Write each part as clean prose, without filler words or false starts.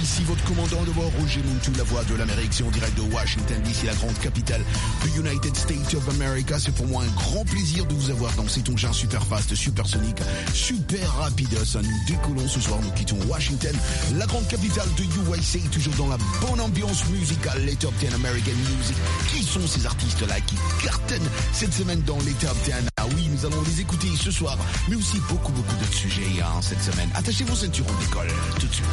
ici votre commandant de bord, Roger Muntu, la voix de l'Amérique. C'est en direct de Washington DC, la grande capitale du United States of America. C'est pour moi un grand plaisir de vous avoir dans cet engin super fast, super sonique, super rapide. Nous décollons ce soir, nous quittons Washington, la grande capitale de USA, toujours dans la bonne ambiance musicale, les Top 10 American Music. Qui sont ces artistes-là qui cartonnent cette semaine dans les Top 10? Ah oui, nous allons les écouter ce soir, mais aussi beaucoup d'autres sujets cette semaine. Attachez vos ceintures, on décolle tout de suite.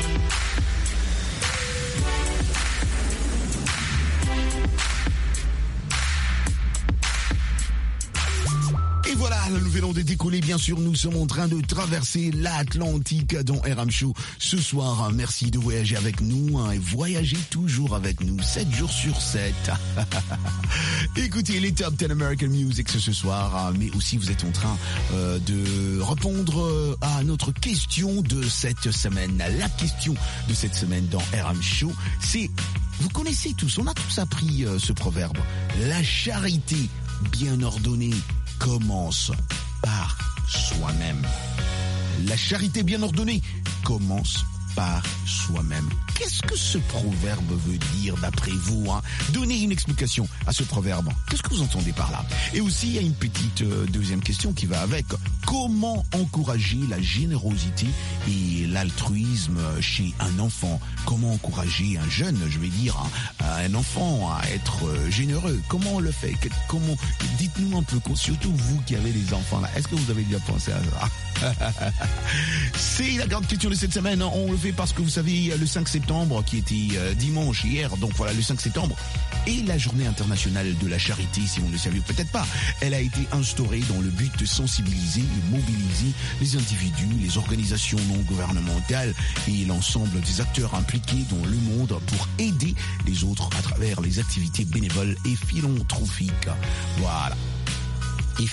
Et voilà, nous venons de décoller, bien sûr, nous sommes en train de traverser l'Atlantique dans RM Show ce soir. Merci de voyager avec nous et voyager toujours avec nous, 7 jours sur 7. Écoutez les Top 10 American Music ce soir, mais aussi vous êtes en train de répondre à notre question de cette semaine. La question de cette semaine dans RM Show, c'est, vous connaissez tous, on a tous appris ce proverbe, la charité bien ordonnée commence par soi-même. La charité bien ordonnée commence par soi-même. Qu'est-ce que ce proverbe veut dire d'après vous, Donnez une explication à ce proverbe. Qu'est-ce que vous entendez par là? Et aussi, il y a une petite deuxième question qui va avec. Comment encourager la générosité et l'altruisme chez un enfant? Comment encourager un jeune, je vais dire, un enfant à être généreux? Comment on le fait? Comment? Dites-nous un peu, surtout vous qui avez des enfants là. Est-ce que vous avez déjà pensé à ça? C'est la grande question de cette semaine. On le fait parce que vous savez, le 5 septembre qui était dimanche hier, donc voilà, le 5 septembre est la journée internationale de la charité, si on ne le savait peut-être pas. Elle a été instaurée dans le but de sensibiliser et mobiliser les individus, les organisations non gouvernementales et l'ensemble des acteurs impliqués dans le monde pour aider les autres à travers les activités bénévoles et philanthropiques. Voilà. Et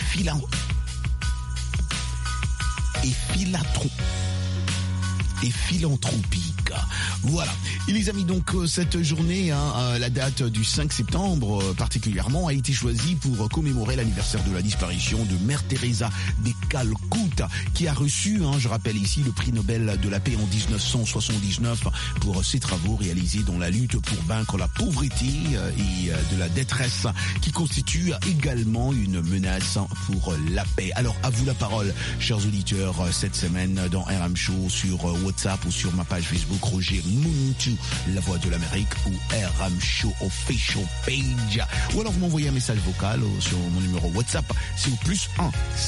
philanthropique. Voilà. Et les amis, donc cette journée, la date du 5 septembre particulièrement, a été choisie pour commémorer l'anniversaire de la disparition de Mère Teresa de Calcutta, qui a reçu, je rappelle ici, le prix Nobel de la paix en 1979 pour ses travaux réalisés dans la lutte pour vaincre la pauvreté et de la détresse, qui constitue également une menace pour la paix. Alors, à vous la parole, chers auditeurs, cette semaine dans RM Show sur WhatsApp ou sur ma page Facebook Roger Muntu, la voix de l'Amérique, ou RM Show Official Page. Ou alors vous m'envoyez un message vocal sur mon numéro WhatsApp, c'est au plus 1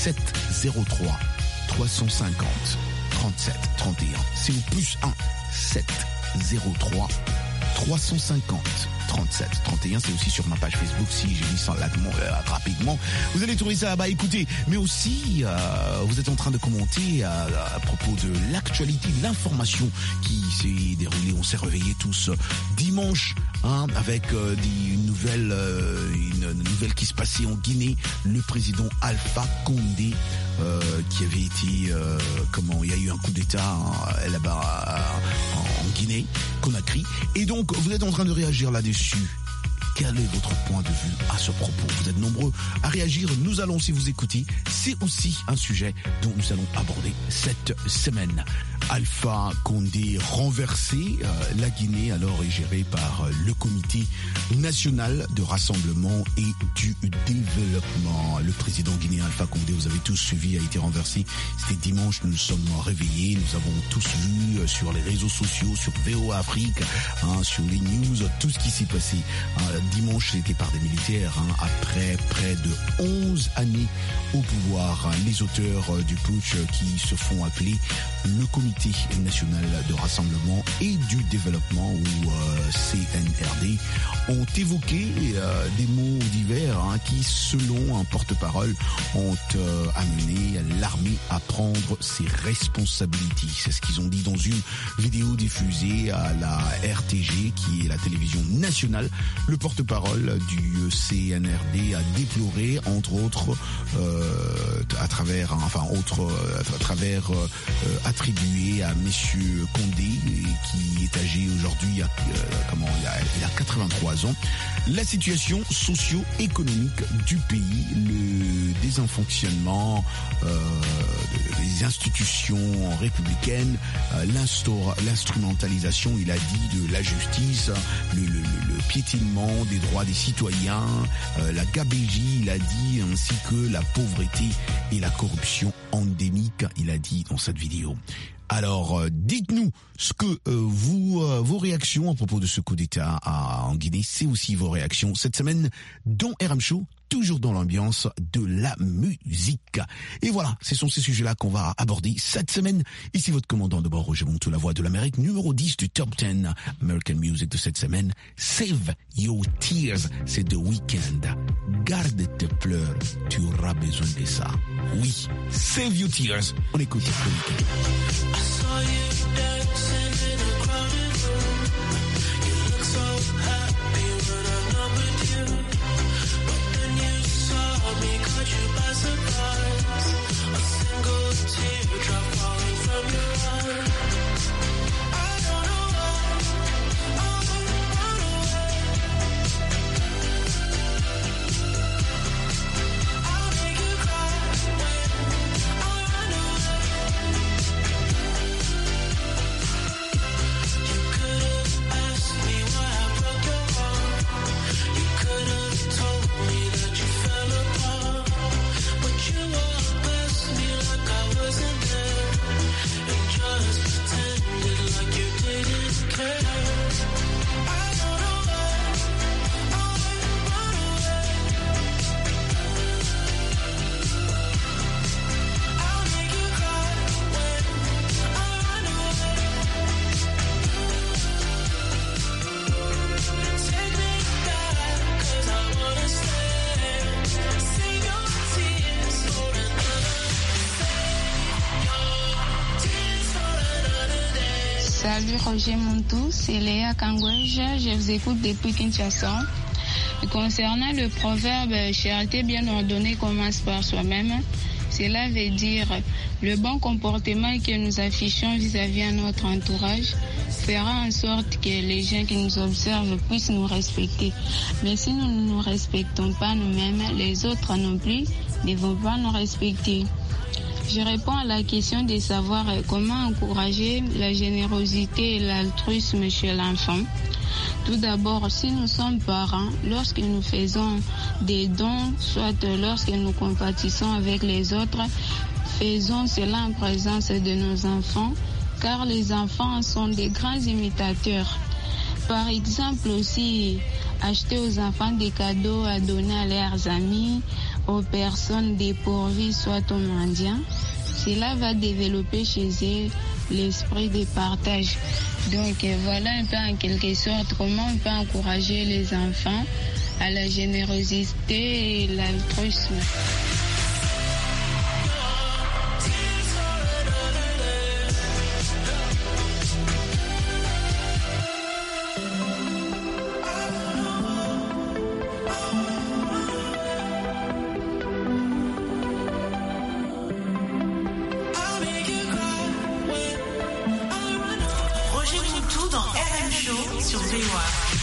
703 350 37 31. C'est au plus 1 703 350 37 31. C'est aussi sur ma page Facebook, si j'ai mis ça là rapidement. Vous allez trouver ça là-bas. Écoutez, mais aussi vous êtes en train de commenter à propos de l'actualité, de l'information qui s'est déroulée. On s'est réveillés tous dimanche avec une nouvelle qui se passait en Guinée. Le président Alpha Condé qui avait été il y a eu un coup d'État là-bas en Guinée, Conakry. Et donc vous êtes en train de réagir là-dessus. Quel est votre point de vue à ce propos? Vous êtes nombreux à réagir. Nous allons, si vous écoutez, c'est aussi un sujet dont nous allons aborder cette semaine. Alpha Condé renversé, la Guinée alors est gérée par le Comité national de rassemblement et du développement. Le président guinéen Alpha Condé, vous avez tous suivi, a été renversé. C'était dimanche, nous nous sommes réveillés, nous avons tous vu sur les réseaux sociaux, sur VOA Afrique, sur les news, tout ce qui s'est passé. Dimanche, c'était par des militaires, après près de 11 années au pouvoir. Les auteurs du putsch qui se font appeler le Comité national de rassemblement et du développement, ou CNRD, ont évoqué des mots divers qui, selon un porte-parole, ont amené l'armée à prendre ses responsabilités. C'est ce qu'ils ont dit dans une vidéo diffusée à la RTG, qui est la télévision nationale. Le porte-parole du CNRD a déploré, entre autres, attribué à Monsieur Condé, qui est âgé aujourd'hui il a 83 ans. La situation socio-économique du pays, le désinfonctionnement des institutions républicaines, l'instrumentalisation, il a dit, de la justice, le piétinement des droits des citoyens, la gabegie, il a dit, ainsi que la pauvreté et la corruption endémique, il a dit dans cette vidéo. Alors, dites-nous ce que vos réactions à propos de ce coup d'État en Guinée, c'est aussi vos réactions cette semaine dans RM Show, toujours dans l'ambiance de la musique. Et voilà, ce sont ces sujets-là qu'on va aborder cette semaine. Ici votre commandant de bord, Roger Monteau, la voix de l'Amérique, numéro 10 du Top 10 American Music de cette semaine. Save Your Tears, c'est The Weeknd. Garde tes pleurs, tu auras besoin de ça. Oui, Save Your Tears. On écoute The Weeknd. I saw you dancing in a crowded room. You look so happy when I'm not with you. But then you saw me, caught you by surprise. A single teardrop falling from your eye. I don't know why I run away. I'll make you cry when I run away. You could have asked me why I broke your heart. You could have told me that you fell apart. But you walked past me like I wasn't there, and just pretended like you didn't care. I don't know why I run away. I'll make you cry when I run away. Take me back, 'cause I wanna stay. Save your tears for another. Save your tears for another day. Salut Roger Monteau, c'est Léa Kangouège, je vous écoute depuis Kinshasa. Concernant le proverbe « charité bien ordonnée commence par soi-même », cela veut dire le bon comportement que nous affichons vis-à-vis de notre entourage fera en sorte que les gens qui nous observent puissent nous respecter. Mais si nous ne nous respectons pas nous-mêmes, les autres non plus ne vont pas nous respecter. Je réponds à la question de savoir comment encourager la générosité et l'altruisme chez l'enfant. Tout d'abord, si nous sommes parents, lorsque nous faisons des dons, soit lorsque nous compatissons avec les autres, faisons cela en présence de nos enfants, car les enfants sont des grands imitateurs. Par exemple aussi, acheter aux enfants des cadeaux à donner à leurs amis, aux personnes dépourvues, soit aux mendiants. Cela va développer chez eux l'esprit de partage. Donc voilà un peu en quelque sorte comment on peut encourager les enfants à la générosité et l'altruisme. Roger Monteau dans RM Show sur VOA.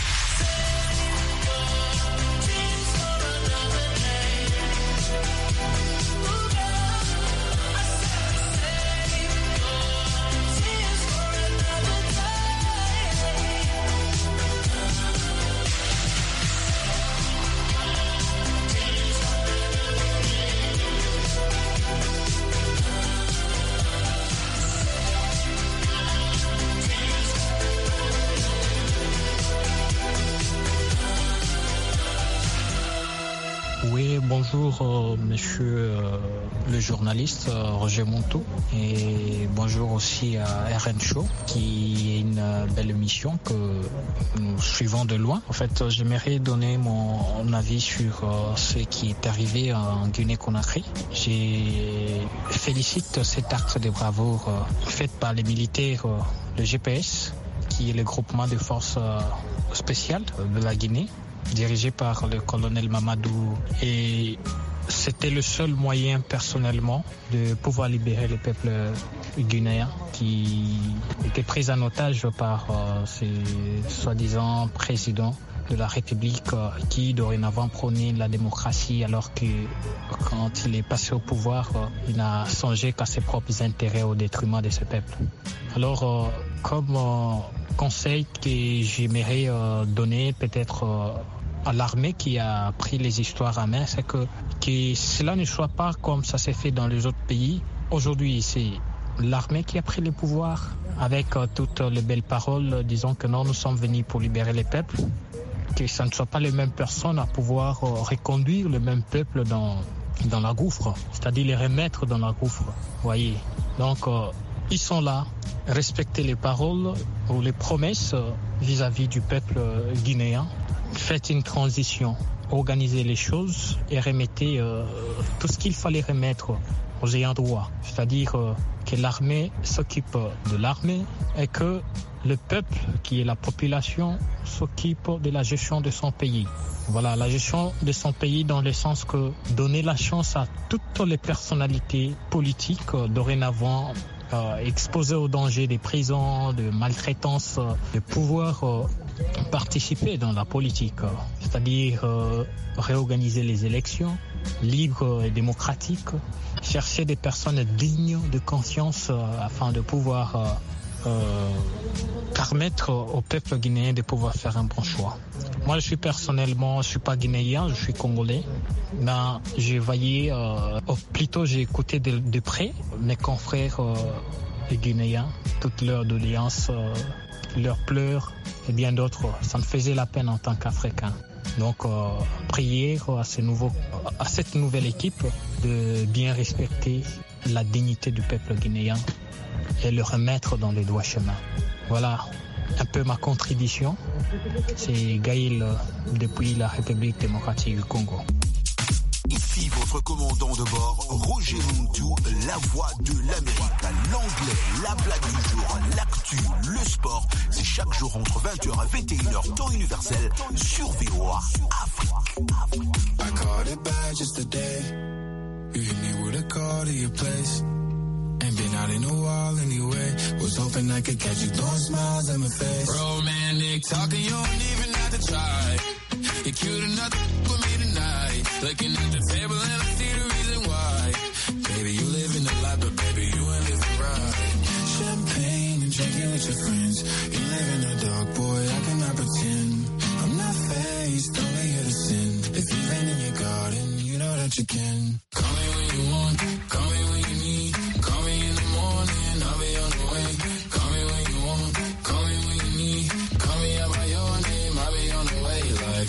Oui, bonjour monsieur le journaliste Roger Monteau et bonjour aussi à RN Show qui est une belle émission que nous suivons de loin. En fait, j'aimerais donner mon avis sur ce qui est arrivé en Guinée-Conakry. Je félicite cet acte de bravoure fait par les militaires de GPS, qui est le groupement de forces spéciales de la Guinée, dirigé par le colonel Mamadou, et c'était le seul moyen personnellement de pouvoir libérer le peuple guinéen qui était pris en otage par ces soi-disant présidents de la République qui dorénavant prônait la démocratie alors que quand il est passé au pouvoir, il n'a songé qu'à ses propres intérêts au détriment de ce peuple. Alors, comme conseil que j'aimerais donner peut-être à l'armée qui a pris les histoires en main, c'est que cela ne soit pas comme ça s'est fait dans les autres pays. Aujourd'hui, c'est l'armée qui a pris le pouvoir avec toutes les belles paroles disant que non, nous sommes venus pour libérer les peuples, que ça ne soit pas les mêmes personnes à pouvoir reconduire le même peuple dans la gouffre, c'est-à-dire les remettre dans la gouffre, voyez. Donc, ils sont là, respectez les paroles ou les promesses vis-à-vis du peuple guinéen. Faites une transition, organisez les choses et remettez tout ce qu'il fallait remettre aux ayants droit. C'est-à-dire que l'armée s'occupe de l'armée et que le peuple, qui est la population, s'occupe de la gestion de son pays. Voilà, la gestion de son pays dans le sens que donner la chance à toutes les personnalités politiques dorénavant exposées au danger des prisons, de maltraitance, de pouvoir participer dans la politique, c'est-à-dire réorganiser les élections libres et démocratiques, chercher des personnes dignes de conscience afin de pouvoir permettre au peuple guinéen de pouvoir faire un bon choix. Moi, je suis pas guinéen, je suis congolais, mais j'ai veillé, plutôt j'ai écouté de près mes confrères guinéens, toutes leurs doléances, leurs pleurs et bien d'autres. Ça me faisait la peine en tant qu'Africain. Donc, prier à cette nouvelle équipe de bien respecter la dignité du peuple guinéen et le remettre dans les droits chemins. Voilà un peu ma contribution. C'est Gaël depuis la République démocratique du Congo. Ici votre commandant de bord, Roger Montou, la voix de l'Amérique. L'anglais, la blague du jour, l'actu, le sport, c'est chaque jour entre 20h et 21h, temps universel, sur VOA Afrique. I caught it bad just today. You hit me with a call to your place. Ain't been out in a while anyway. Was hoping I could catch you throwing smiles at my face. Romantic talking, you don't even have to try. You're cute enough for me tonight. Looking at the table and I see the reason why. Baby, you living the life, but baby, you ain't living right. Champagne and drinking with your friends. You live in the dark, boy, I cannot pretend. I'm not faced, only here to sin. If you've been in your garden, you know that you can. Call me when you want, call me when you need. Call me in the morning, I'll be on the way. Call me when you want, call me when you need. Call me out by your name, I'll be on the way. Like,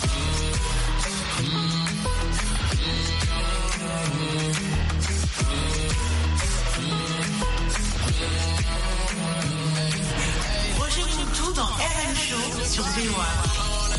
Roger Montou dans RN Show sur VOA.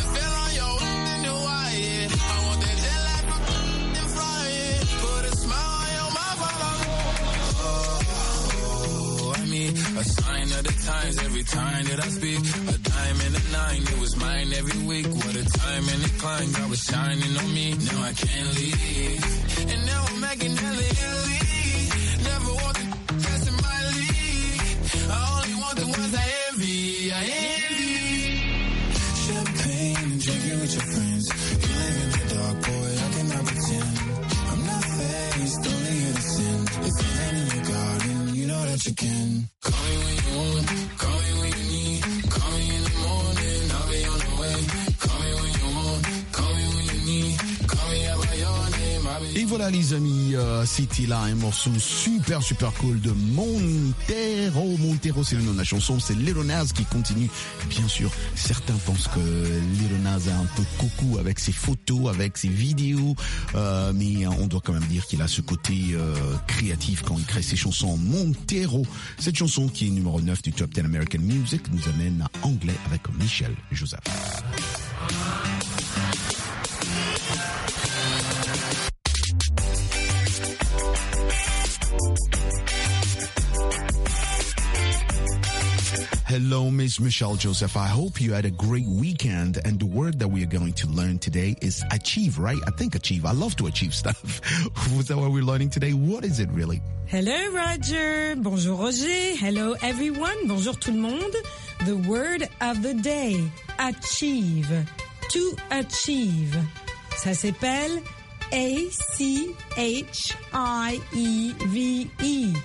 A sign of the times every time that I speak. A dime and a nine, it was mine every week. What a time and a climb, God was shining on me. Now I can't leave. And now I'm making hella Italy. Never want the that's in my league. I only want the ones I envy. I envy. Champagne and drinking with your friends. You live in the dark, boy, I cannot pretend. I'm not faced, only here to sin. If you're in your garden, you know that you can. Call me when you want, call me when you need. Call me in the morning, I'll be on the way. Call me when you want, call me when you need. Call me out by your name, I'll be... Et voilà les amis, c'était là un morceau super cool de Montero. Montero, c'est le nom de la chanson, c'est Lil Nas qui continue. Bien sûr, certains pensent que Lil Nas est un peu coucou avec ses photos, avec ses vidéos, mais on doit quand même dire qu'il a ce côté créatif quand il crée ses chansons. Montero, cette chanson qui est numéro 9 du Top 10 American Music nous amène à anglais avec Michel Joseph. Hello, Miss Michelle Joseph. I hope you had a great weekend. And the word that we are going to learn today is achieve, right? I think achieve. I love to achieve stuff. Was that what we're learning today? What is it really? Hello, Roger. Bonjour, Roger. Hello, everyone. Bonjour, tout le monde. The word of the day. Achieve. To achieve. Ça s'appelle A-C-H-I-E-V-E.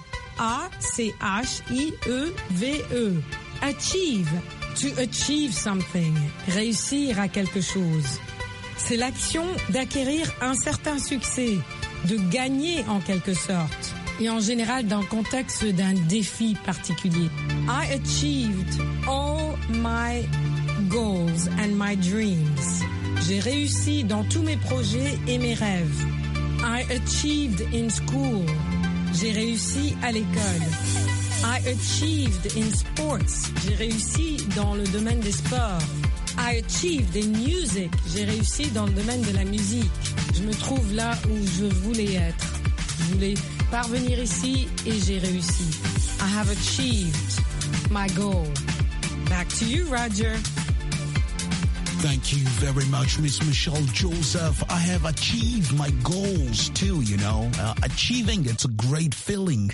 A-C-H-I-E-V-E. Achieve. To achieve something. Réussir à quelque chose. C'est l'action d'acquérir un certain succès, de gagner en quelque sorte. Et en général dans le contexte d'un défi particulier. I achieved all my goals and my dreams. J'ai réussi dans tous mes projets et mes rêves. I achieved in school. J'ai réussi à l'école. I achieved in sports. J'ai réussi dans le domaine des sports. I achieved in music. J'ai réussi dans le domaine de la musique. Je me trouve là où je voulais être. Je voulais parvenir ici et j'ai réussi. I have achieved my goal. Back to you, Roger. Thank you very much, Miss Michelle Joseph. I have achieved my goals too, you know. Achieving, it's a great feeling.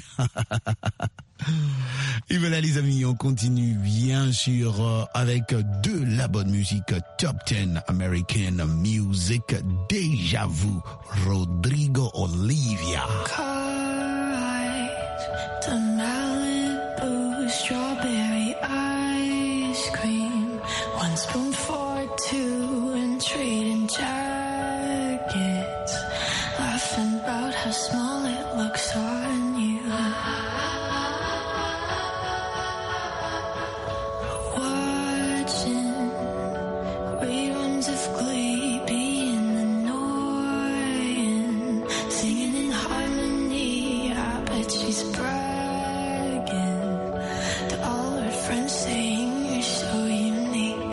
Et voilà les amis, on continue bien sûr avec de la bonne musique. Top 10 American Music. Déjà vu, Rodrigo Olivia. The Malibu strawberry ice cream. One spoon for two and trading jackets. Laughing about how small it looks on you. Watching reruns of Glee, being annoying. Singing in harmony, I bet she's bragging to all her friends saying you're so unique.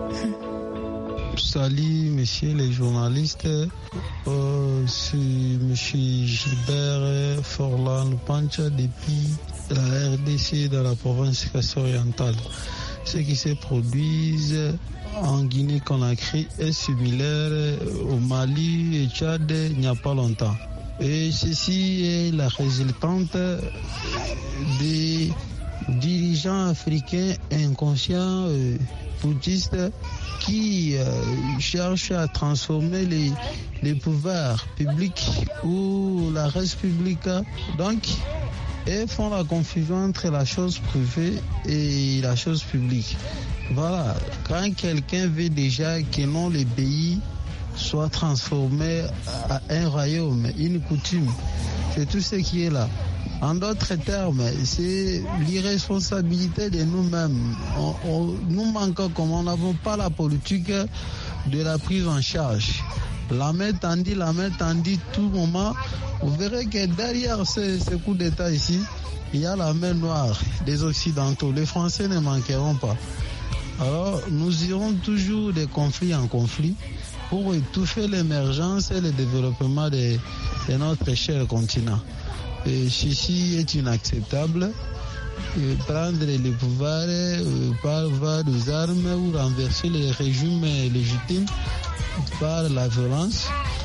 Salut, messieurs les journalistes. C'est monsieur Gilbert Forlan Pancha depuis la RDC dans la province Casse-Orientale. Ce qui se produit en Guinée-Conakry est similaire au Mali et Tchad il n'y a pas longtemps. Et ceci est la résultante des dirigeants africains inconscients bouddhistes qui cherchent à transformer les pouvoirs publics ou la res publica, donc, et font la confusion entre la chose privée et la chose publique. Voilà, quand quelqu'un veut déjà que non les pays soient transformés à un royaume, une coutume, c'est tout ce qui est là. En d'autres termes, c'est l'irresponsabilité de nous-mêmes. Nous manquons comme on n'avons pas la politique de la prise en charge. La main tendue tout moment. Vous verrez que derrière ce coup d'État ici, il y a la main noire des Occidentaux. Les Français ne manqueront pas. Alors, nous irons toujours de conflit en conflit pour étouffer l'émergence et le développement de notre cher continent. Et ceci est inacceptable. Prendre le pouvoir par voie des armes ou renverser les régimes légitimes par la violence,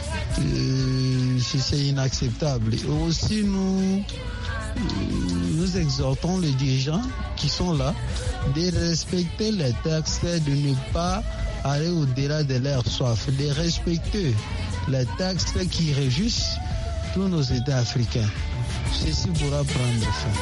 c'est inacceptable. Et aussi, nous exhortons les dirigeants qui sont là de respecter les textes, de ne pas aller au-delà de leur soif, de respecter les textes qui régissent tous nos États africains. Ceci pourra prendre fin.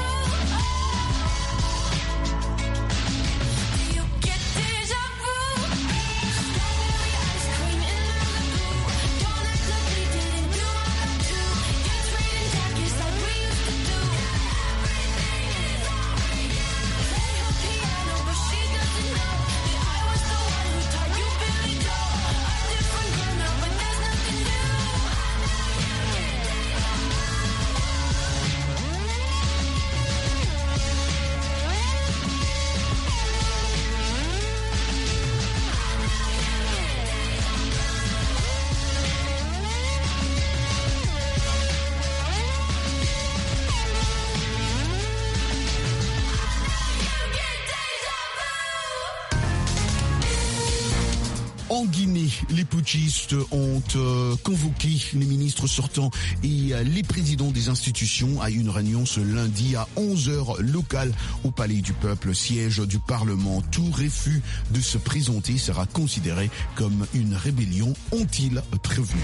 En Guinée, les putschistes ont convoqué les ministres sortants et les présidents des institutions à une réunion ce lundi à 11h locale au Palais du Peuple, siège du Parlement. Tout refus de se présenter sera considéré comme une rébellion, ont-ils prévenu.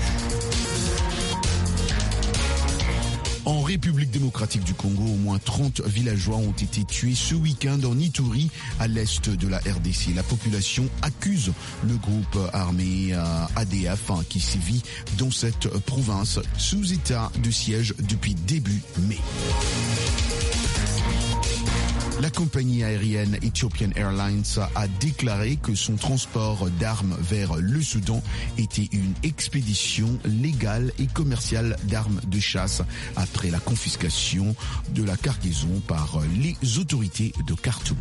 En République démocratique du Congo, au moins 30 villageois ont été tués ce week-end en Ituri, à l'est de la RDC. La population accuse le groupe armé ADF qui sévit dans cette province sous état de siège depuis début mai. La compagnie aérienne Ethiopian Airlines a déclaré que son transport d'armes vers le Soudan était une expédition légale et commerciale d'armes de chasse après la confiscation de la cargaison par les autorités de Khartoum.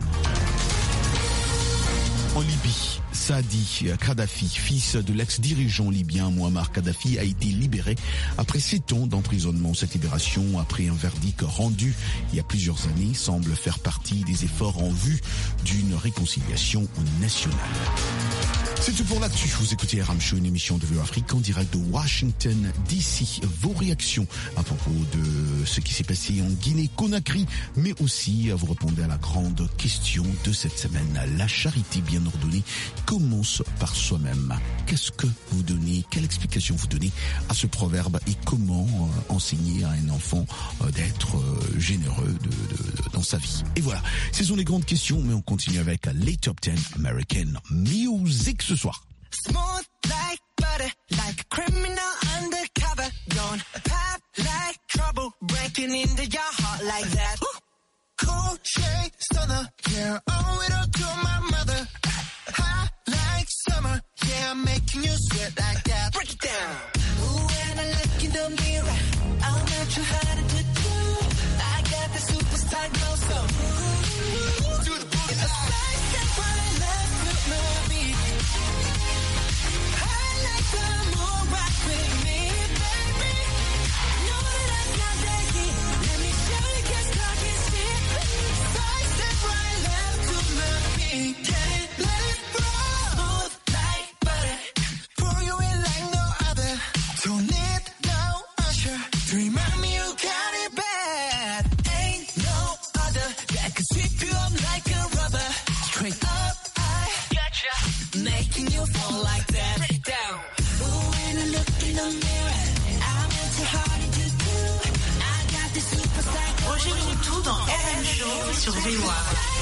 En Libye, Saadi Kadhafi, fils de l'ex-dirigeant libyen Muammar Kadhafi, a été libéré après 7 ans d'emprisonnement. Cette libération, après un verdict rendu il y a plusieurs années, semble faire partie des efforts en vue d'une réconciliation nationale. C'est tout pour l'actu. Vous écoutez RM Show, une émission de VOA Afrique en direct de Washington DC. Vos réactions à propos de ce qui s'est passé en Guinée-Conakry, mais aussi vous répondez à la grande question de cette semaine. La charité bien ordonnée commence par soi-même. Qu'est-ce que vous donnez? Quelle explication vous donnez à ce proverbe et comment enseigner à un enfant d'être généreux dans sa vie? Et voilà, ce sont les grandes questions, mais on continue avec les Top 10 American Music ce soir. Smooth like butter, like a criminal undercover. Don't pop like trouble, breaking into your heart like that. Cool shade stunner, yeah, owe it all to my mother. Hot like summer, yeah, I'm making you sweat like that. Break it down. Ooh, when I look in the mirror, I'm not too hard to do. I got the superstar glow, so ooh, do the booty. It's a side step while I love to love me. I like the moon rock with me, baby. Know that I got that heat. Let me show you 'cause talk is cheap. Side step right left to love me. Get it, let it roll. Smooth like butter. Pour you in like no other. Don't need no usher to remind me you got it bad. Ain't no other that can sweep you up like a rubber. Straight up, I gotcha, making you fall like that. Break it down. Ooh, when I look in the mirror, I'm into hard to do. I got the superstar. Roger Moutou dans RM Show sur VOA.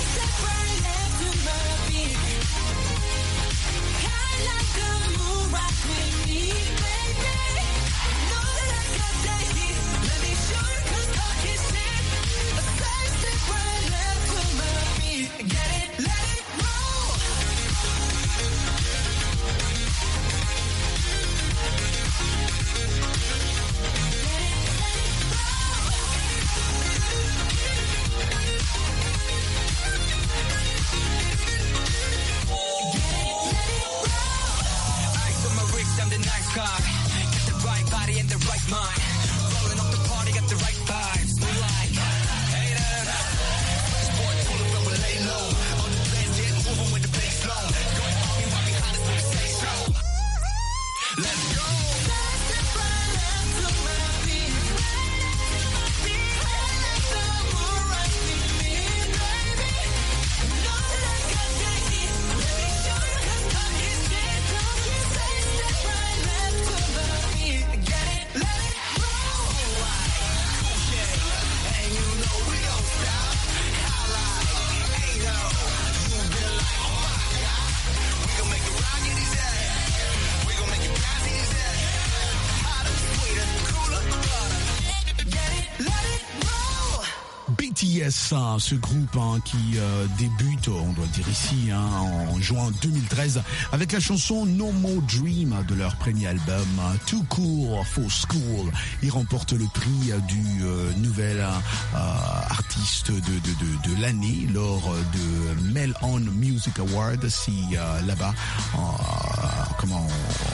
Ce groupe qui débute, on doit le dire ici, en juin 2013 avec la chanson No More Dream de leur premier album Too Cool for School. Ils remportent le prix du nouvel artiste de l'année lors de Melon Music Award. Si là-bas,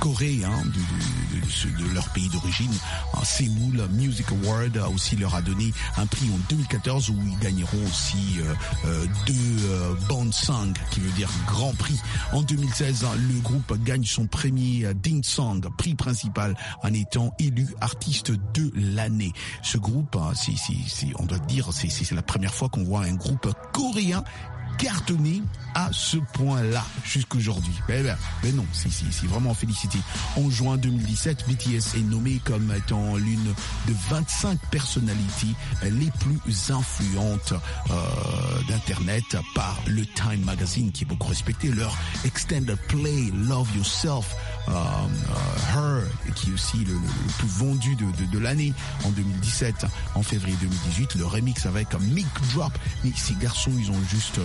Corée, de leur pays d'origine. Séoul Music Award aussi leur a donné un prix en 2014 où ils gagneront aussi 2 Bonsang, qui veut dire Grand Prix. En 2016, le groupe gagne son premier Ding Song, prix principal, en étant élu artiste de l'année. Ce groupe, on doit dire, c'est la première fois qu'on voit un groupe coréen cartonné à ce point-là jusqu'aujourd'hui. Mais non, c'est vraiment félicité. En juin 2017, BTS est nommé comme étant l'une de 25 personnalités les plus influentes d'Internet par le Time Magazine, qui est beaucoup respecté. Leur Extended Play, Love Yourself, Her, qui est aussi le plus vendu de l'année en 2017. En février 2018, le remix avec Mic Drop. Mais ces garçons, ils ont juste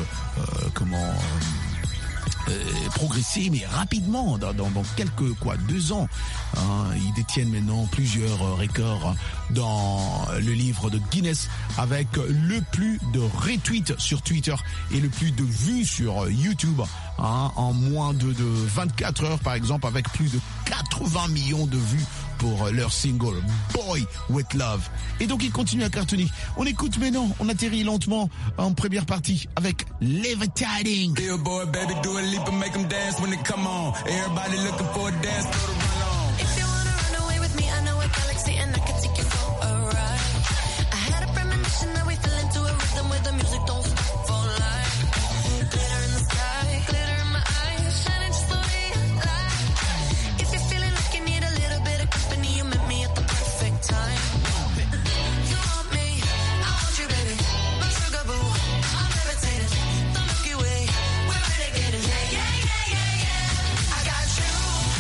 progresser, mais rapidement, dans quelques 2 ans. Ils détiennent maintenant plusieurs records dans le livre de Guinness, avec le plus de retweets sur Twitter et le plus de vues sur YouTube, en moins de 24 heures par exemple, avec plus de 80 millions de vues pour leur single Boy With Love. Et donc ils continuent à cartonner. On écoute maintenant, on atterrit lentement en première partie avec Levitating. Billboard, baby, do a leap and make them dance when they come on. Everybody looking for a dance floor to run on. If you wanna run away with me, I know a galaxy and I can take you for a ride. I had a premonition that we fell into a rhythm where the music don't stop for life. Glitter in the sky, glitter in my eyes, shining just the way I like. If you're feeling like you need a little bit of company, you met me at the perfect time. You want me, I want you, baby. My sugar boo, I'm levitating. The Milky Way, we're renegading. Yeah, yeah, yeah, yeah, yeah. I got you,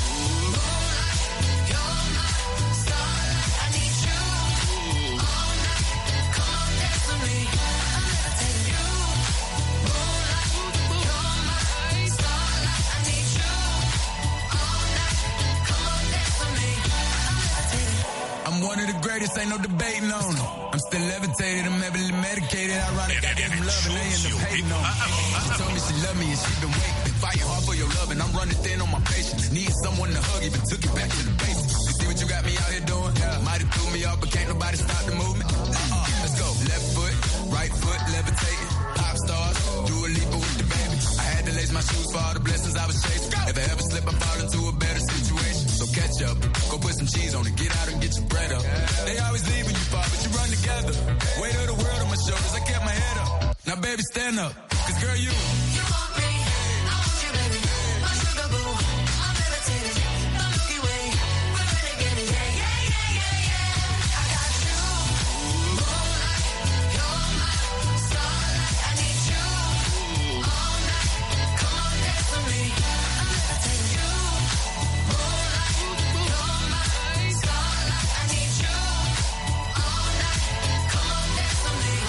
moonlight, you're my starlight. I need you all night. Come on, dance with me. I'm levitating. You, moonlight, you're my starlight. I need you all night. Come on, dance with me. I'm levitating. I'm one of the greatest, ain't no debating on it. I'm still levitated, I'm heavily medicated. Ironic, I got some love and they end up hating on me. She told me she loved me and she been waiting. Been fighting hard for your love and I'm running thin on my patience. Need someone to hug, even took it back to the basics. You see what you got me out here doing? Might have threw me off, but can't nobody stop the movement. Let's go. Left foot, right foot, levitating. Pop stars, do a leap with the baby. I had to lace my shoes for all the blessings I was chasing. If I ever slip, I fall into a better situation. So catch up, go put some cheese on it, get out and get your bread up. They always leave when you fall, but you run together. Weight of the world on my shoulders, I kept my head up. Now baby, stand up, cause girl, you want me, I want you, baby. My sugar boo, I'm levitating. The Milky Way, we're renegading. Yeah, yeah, yeah, yeah, yeah. I got you, moonlight, you're my starlight. I need you all night. Come on, dance with me. I'm levitating. You, moonlight, you're my starlight. I need you all night. Come on, dance with me.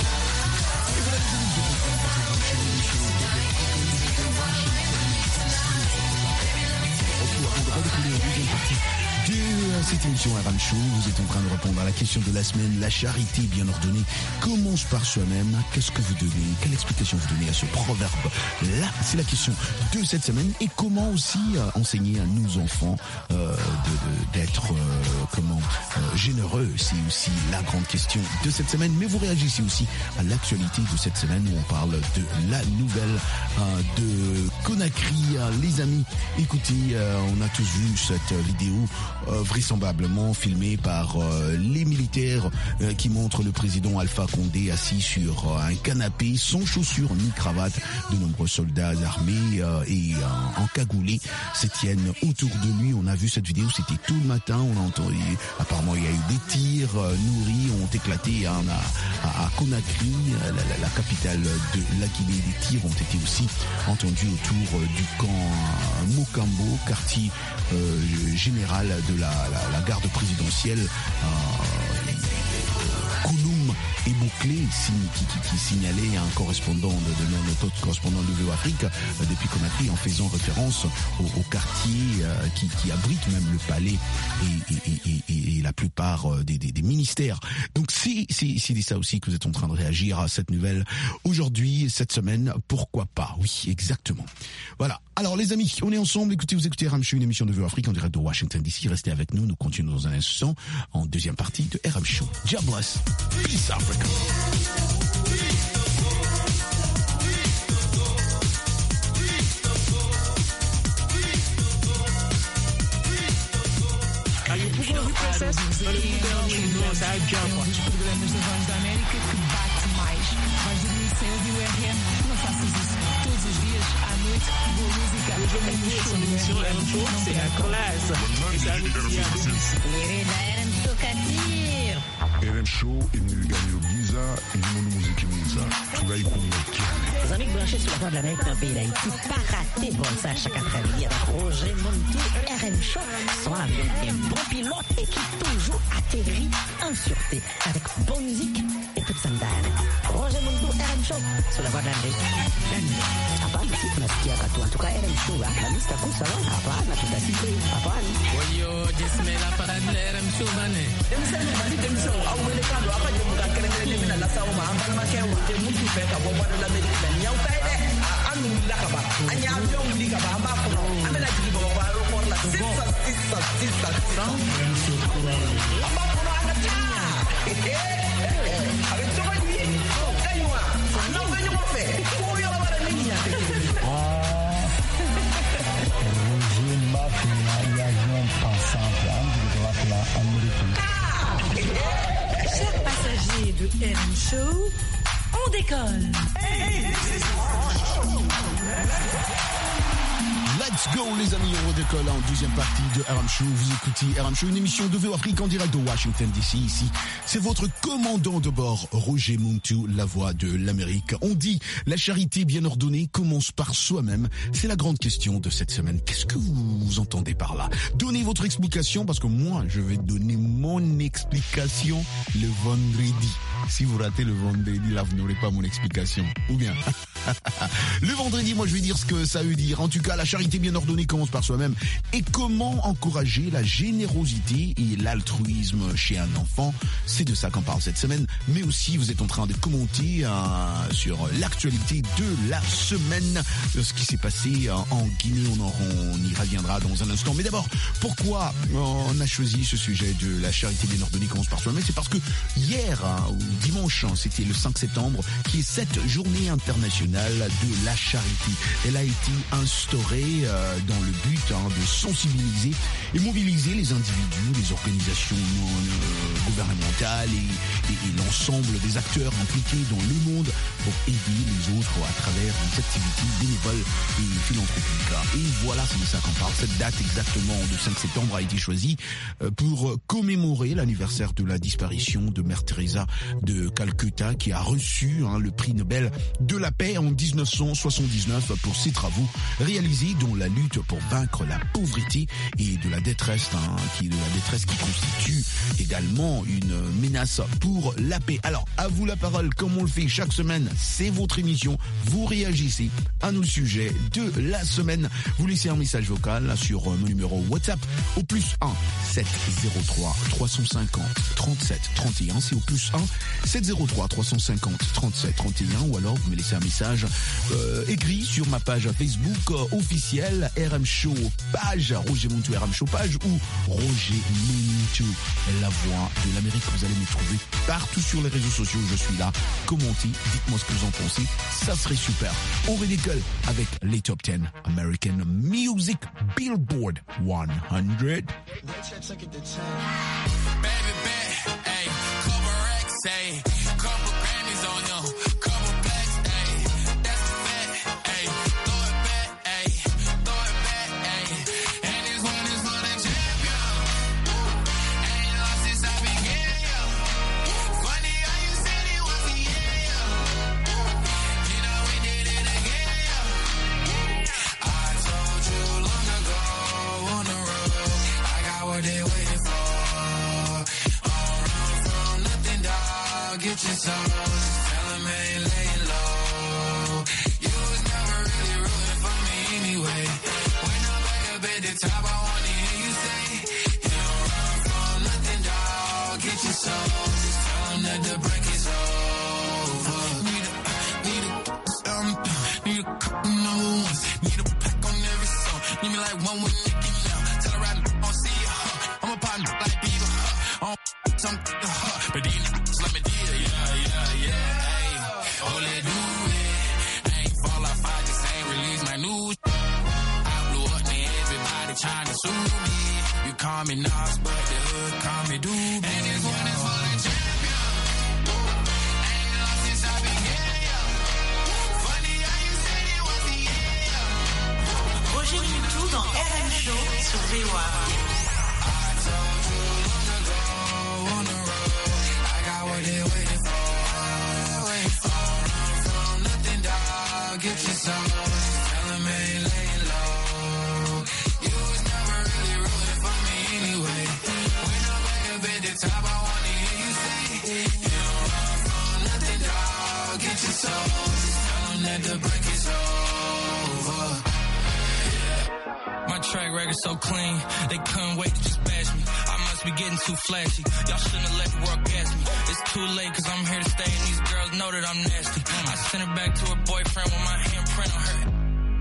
De cette émission RM Show, vous êtes en train de répondre à la question de la semaine. La charité bien ordonnée commence par soi-même. Qu'est-ce que vous donnez? Quelle explication vous donnez à ce proverbe? Là, c'est la question de cette semaine. Et comment aussi enseigner à nos enfants d'être généreux? C'est aussi la grande question de cette semaine. Mais vous réagissez aussi à l'actualité de cette semaine où on parle de la nouvelle de Conakry. Les amis, écoutez, on a tous vu cette vidéo vraisemblablement filmée par les militaires qui montrent le président Alpha Condé assis sur un canapé sans chaussures ni cravate. De nombreux soldats armés et encagoulés se tiennent autour de lui. On a vu cette vidéo, c'était tout le matin. On a entendu, apparemment il y a eu des tirs nourris ont éclaté à Conakry, la capitale de la Guinée. Des tirs ont été aussi entendus autour du camp Mokambo, quartier général de la garde présidentielle. Kouloum et bouclé qui signalait un correspondant notre correspondant de VOA Afrique depuis Conakry en faisant référence au quartier qui abrite même le palais et la plupart des ministères. Donc c'est de ça aussi que vous êtes en train de réagir à cette nouvelle aujourd'hui, cette semaine, pourquoi pas? Oui, exactement. Voilà. Alors les amis, on est ensemble, vous écoutez RM Show, une émission de VOA Afrique en direct de Washington DC. Restez avec nous continuons dans un instant en deuxième partie de RM Show. God bless. Peace Africa. Os programas da Voz da América que bate mais. Vais dormir sem ouvir o RM? Não faças isso. Todos os dias, à noite, boa música. C'est la classe. RM Show imilingano giza elimu muziki mwiza tunaikumbukia. Les amis branchés sur la Voix de l'Amérique dans le pays d'Haïti, pas rater bon ça chaque après-midi avec Roger Montou, RM Show, sont avec des bons pilotes et qui toujours atterrit en sûreté avec bonne musique et toute sa dame. Roger Montou, RM Show, sur la Voix de l'Amérique. Hapana, tunasikia katu. En tout cas, RM Show, la liste kuu sawa. Hapana, tutasikia. Hapana. Oyo, jismela para RM Show bane. Chers passagers de RM Show, on décolle. Let's go les amis, on redécolle en deuxième partie de RM Show. Vous écoutez RM Show, une émission de VOA Afrique en direct de Washington DC. Ici, c'est votre commandant de bord, Roger Montou, la voix de l'Amérique. On dit, la charité bien ordonnée commence par soi-même. C'est la grande question de cette semaine. Qu'est-ce que vous entendez par là? Donnez votre explication, parce que moi, je vais donner mon explication le vendredi. Si vous ratez le vendredi, là, vous n'aurez pas mon explication. Ou bien... Le vendredi, moi je vais dire ce que ça veut dire. En tout cas, la charité bien ordonnée commence par soi-même. Et comment encourager la générosité et l'altruisme chez un enfant? C'est de ça qu'on parle cette semaine. Mais aussi, vous êtes en train de commenter sur l'actualité de la semaine, ce qui s'est passé en Guinée. On y reviendra dans un instant. Mais d'abord, pourquoi on a choisi ce sujet de la charité bien ordonnée commence par soi-même? C'est parce que hier, ou dimanche, c'était le 5 septembre, qui est cette journée internationale de la charité. Elle a été instaurée dans le but de sensibiliser et mobiliser les individus, les organisations gouvernementales et l'ensemble des acteurs impliqués dans le monde pour aider les autres à travers des activités bénévoles et philanthropiques. Et voilà, c'est de ça qu'on parle. Cette date exactement de 5 septembre a été choisie pour commémorer l'anniversaire de la disparition de Mère Teresa de Calcutta, qui a reçu le prix Nobel de la paix en 1979 pour ses travaux réalisés dans la lutte pour vaincre la pauvreté et de la détresse, qui constitue également une menace pour la paix. Alors, à vous la parole, comme on le fait chaque semaine, c'est votre émission. Vous réagissez à nos sujets de la semaine. Vous laissez un message vocal sur mon numéro WhatsApp au +1 703 350 37 31. C'est au +1 703 350 37 31, ou alors vous me laissez un message écrit sur ma page Facebook officielle RM Show, page Roger Montou RM Show, page ou Roger Montou, la voix de l'Amérique. Vous allez me trouver partout sur les réseaux sociaux. Je suis là. Commentez, dites-moi ce que vous en pensez. Ça serait super. On redécolle avec les top 10 American Music Billboard 100. They waiting for. Alright. get your soul. Just tell him I ain't laying low. You was never really rooting for me anyway. When I'm back up at the top, I wanna hear you say, you don't run from nothing, dog. Get your soul. Just tell him that the break is over. Need a couple number ones. Need a pack on every song. Need me like one with Nicki now. Tell her I don't see you. I'm a partner like Bieber. Some but these let me deal, yeah. Hey, oh, let do it. I ain't fall off, I just ain't release my news. I blew up, man, everybody trying to sue me. You call me Nas, but the hood call me Doobie. And this one is for the champion. I ain't lost since I began, yeah. Funny how you said it was the end. Roger Moutou dans RM Show sur VOA. They waiting for, run from nothing, dog. Get your soul. Tell him I ain't laying low. You was never really rooting for me anyway. When I'm back up at the top, I wanna hear you say, you don't run from nothing, dog. Get your soul. Tell him that the break is over. My track record so clean, they couldn't wait to just bash me. I must be getting too flashy. Y'all shouldn't have let the world gas me. It's too late cause I'm here to stay and these girls know that I'm nasty. I sent her back to her boyfriend with my handprint on her.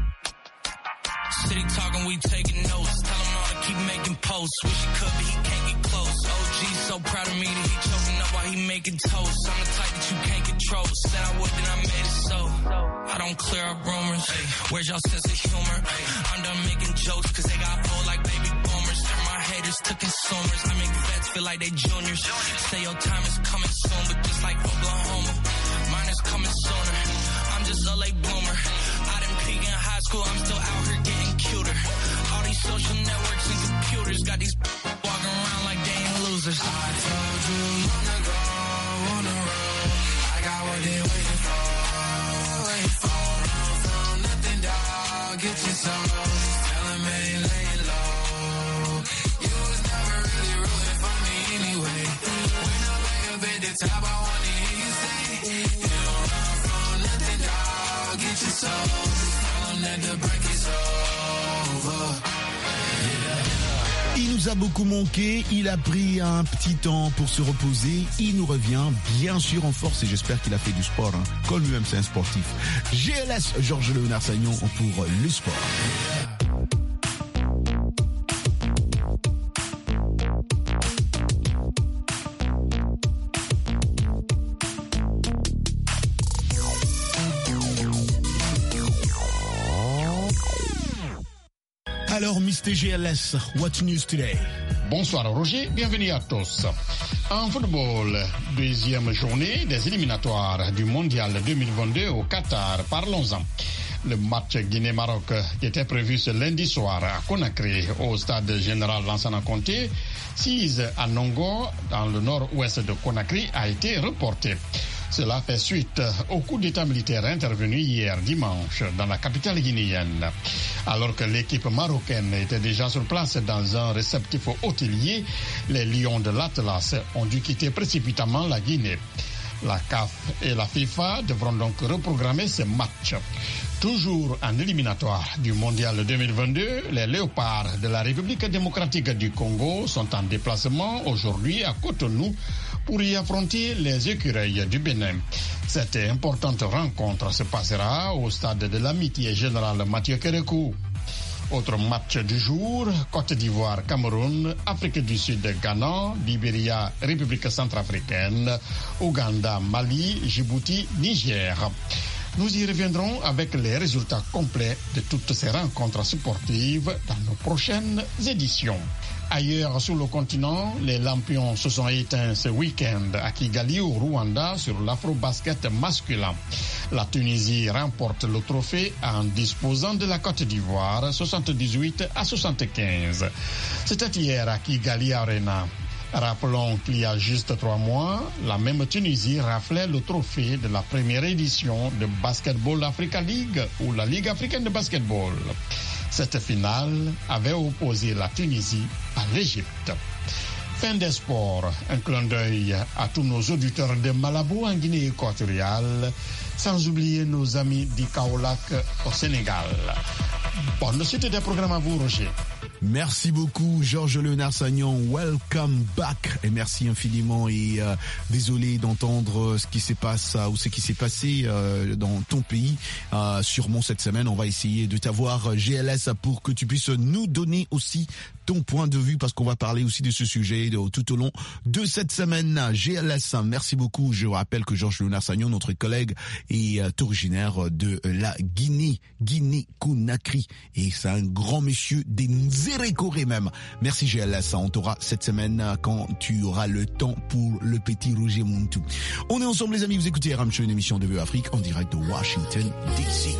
City talking, we taking notes. Tell him all to keep making posts. Wish he could but he can't get close. OG so proud of me that he choking up while he making toast. I'm the type that you can't control. Said I would, then I made it so. I don't clear up rumors. Where's y'all sense of humor? I'm done making jokes cause they got old like baby boomers. Turn my haters to consumers. I make vets feel like they juniors. Say your time is coming soon, but just like Oklahoma, mine is coming sooner. I'm just a late bloomer. I didn't peak in high school, I'm still out here getting cuter. All these social networks and computers got these walking around like they ain't losers. I told you long ago on the road, I got what they waiting for. Run from nothing, dog. Get your soul. Tell him I ain't laying low. You was never really rooting for me anyway. When I'm back up at the top, I wanna hear you say, you don't run from nothing, dog. Get your soul. Tell him that the break is over. Il nous a beaucoup manqué, il a pris un petit temps pour se reposer, il nous revient bien sûr en force et j'espère qu'il a fait du sport, hein. Comme lui-même c'est un sportif. GLS, Georges Léonard Sagnon pour le sport. Alors, Mr. GLS, what news today? Bonsoir Roger, bienvenue à tous. En football, deuxième journée des éliminatoires du Mondial 2022 au Qatar, parlons-en. Le match Guinée-Maroc qui était prévu ce lundi soir à Conakry au stade général Lansana Conté, 6 à Nongo dans le nord-ouest de Conakry, a été reporté. Cela fait suite au coup d'État militaire intervenu hier dimanche dans la capitale guinéenne. Alors que l'équipe marocaine était déjà sur place dans un réceptif hôtelier, les Lions de l'Atlas ont dû quitter précipitamment la Guinée. La CAF et la FIFA devront donc reprogrammer ces matchs. Toujours en éliminatoire du Mondial 2022, les Léopards de la République démocratique du Congo sont en déplacement aujourd'hui à Cotonou pour y affronter les écureuils du Bénin. Cette importante rencontre se passera au stade de l'Amitié Générale Mathieu Kérékou. Autre match du jour, Côte d'Ivoire, Cameroun, Afrique du Sud, Ghana, Libéria, République centrafricaine, Ouganda, Mali, Djibouti, Niger. Nous y reviendrons avec les résultats complets de toutes ces rencontres sportives dans nos prochaines éditions. Ailleurs sur le continent, les lampions se sont éteints ce week-end à Kigali au Rwanda sur l'afro-basket masculin. La Tunisie remporte le trophée en disposant de la Côte d'Ivoire 78-75. C'était hier à Kigali Arena. Rappelons qu'il y a juste 3 mois, la même Tunisie raflait le trophée de la première édition de Basketball Africa League ou la Ligue africaine de basketball. Cette finale avait opposé la Tunisie à l'Égypte. Fin des sports. Un clin d'œil à tous nos auditeurs de Malabo en Guinée équatoriale, sans oublier nos amis du Kaolack au Sénégal. Bonne suite des programmes à vous, Roger. Merci beaucoup, Georges Léonard Sagnan. Welcome back. Et merci infiniment. Et désolé d'entendre ce qui s'est passé ou ce qui s'est passé dans ton pays. Sûrement cette semaine, on va essayer de t'avoir GLS pour que tu puisses nous donner aussi ton point de vue, parce qu'on va parler aussi de ce sujet tout au long de cette semaine. GLS, merci beaucoup. Je rappelle que Georges Léonard Sagnan, notre collègue, est originaire de la Guinée-Conakry. Et c'est un grand monsieur des Nzérékoré même. Merci GLS, on t'aura cette semaine quand tu auras le temps pour le petit Roger Montou. On est ensemble les amis, vous écoutez RM Show, une émission de VO Afrique en direct de Washington DC.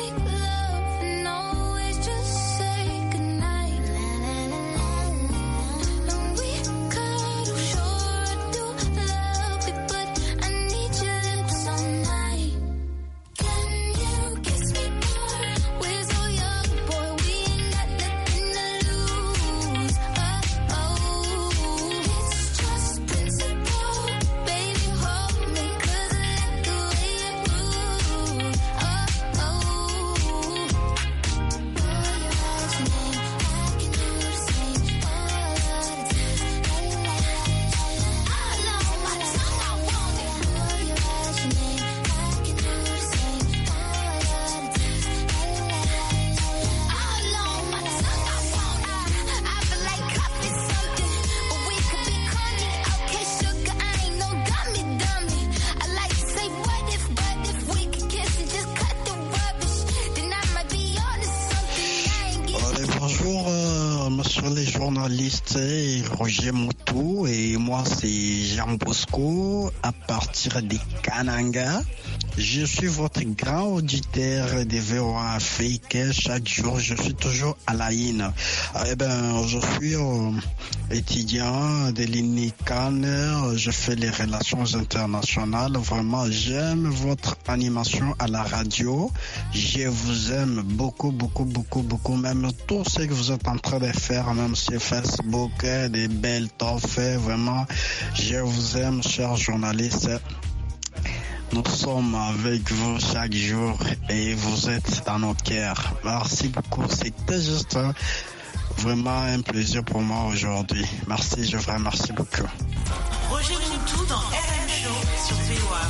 Roger Montou et moi c'est Jean Bosco à partir de Kananga. Je suis votre grand auditeur de VOA Afrique. Chaque jour, je suis toujours à la INE. Je suis étudiant de l'INICAN. Je fais les relations internationales. Vraiment, j'aime votre animation à la radio. Je vous aime beaucoup, beaucoup, beaucoup, beaucoup. Même tout ce que vous êtes en train de faire, même sur Facebook, des belles toffes. Vraiment, je vous aime, chers journalistes. Nous sommes avec vous chaque jour et vous êtes dans nos cœurs. Merci beaucoup. C'était juste vraiment un plaisir pour moi aujourd'hui. Merci, je vous remercie beaucoup. Roger Montou dans RM Show sur VOA.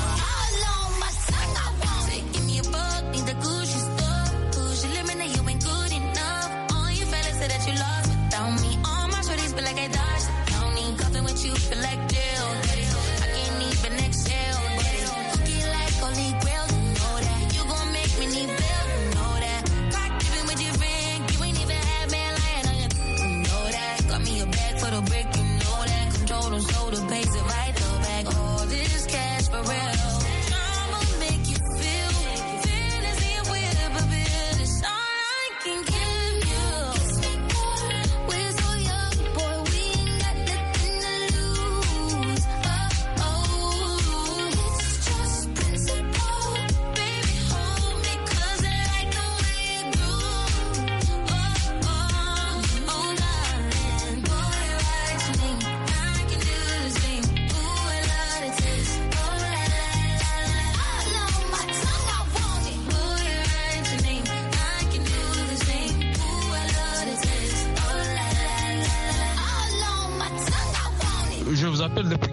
Je vous appelle depuis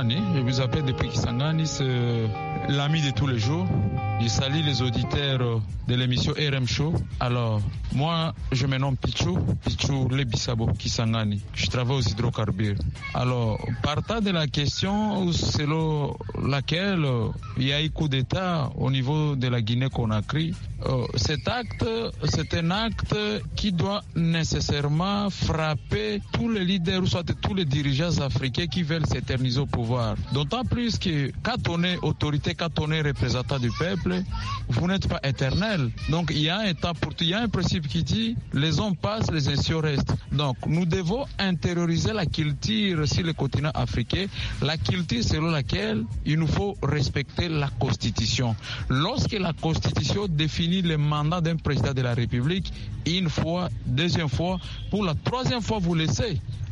Kisangani, c'est l'ami de tous les jours. Je salue les auditeurs de l'émission RM Show. Alors, moi, je me nomme Pichou Lebisabo Kisangani. Je travaille aux hydrocarbures. Alors, partant de la question selon laquelle il y a eu coup d'État au niveau de la Guinée-Conakry, cet acte, c'est un acte qui doit nécessairement frapper tous les leaders ou soit tous les dirigeants africains qui veulent s'éterniser au pouvoir. D'autant plus que quand on est autorité, quand on est représentant du peuple, vous n'êtes pas éternel. Donc il y a un temps pour tout. Il y a un principe qui dit les hommes passent, les anciens restent. Donc nous devons intérioriser la culture sur le continent africain, la culture selon laquelle il nous faut respecter la Constitution. Lorsque la Constitution définit le mandat d'un président de la République, une fois, deuxième fois, pour la troisième fois, vous laissez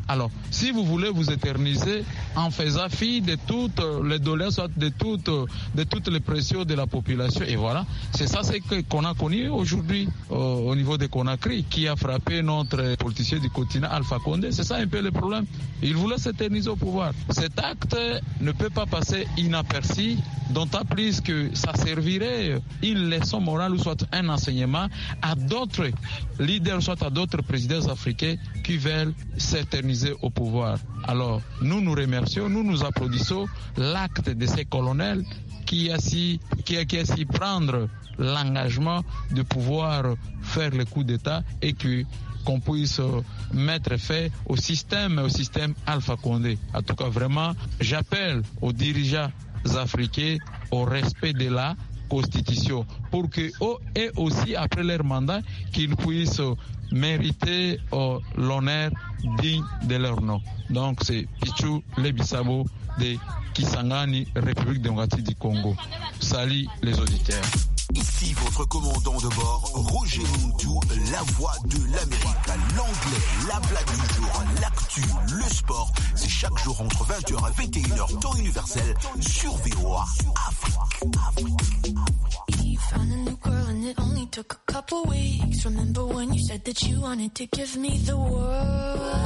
Alors, si vous voulez vous éterniser en faisant fi de toutes les doléances, de toutes les pressions de la population, et voilà, c'est ça qu'on a connu aujourd'hui au niveau de Conakry, qui a frappé notre politicien du continent, Alpha Condé. C'est ça un peu le problème. Il voulait s'éterniser au pouvoir. Cet acte ne peut pas passer inaperçu, d'autant plus que ça servirait une leçon morale ou soit un enseignement à d'autres leaders, soit à d'autres présidents africains qui veulent s'éterniser au pouvoir. Alors, nous remercions, nous applaudissons l'acte de ces colonels qui a su prendre l'engagement de pouvoir faire le coup d'État et qu'on puisse mettre fin au système Alpha Condé. En tout cas, vraiment, j'appelle aux dirigeants africains au respect de la Constitution pour que et aussi après leur mandat qu'ils puissent mériter l'honneur digne de leur nom. Donc c'est Pichou Lebisabo de Kisangani, République démocratique du Congo. Salut les auditeurs. Ici votre commandant de bord, Roger Montou, la voix de l'Amérique, l'anglais, la blague du jour, l'actu, le sport. C'est chaque jour entre 20h et 21h, temps universel, sur VOA Afrique. You found a new girl and it only took a couple weeks. Remember when you said that you wanted to give me the world?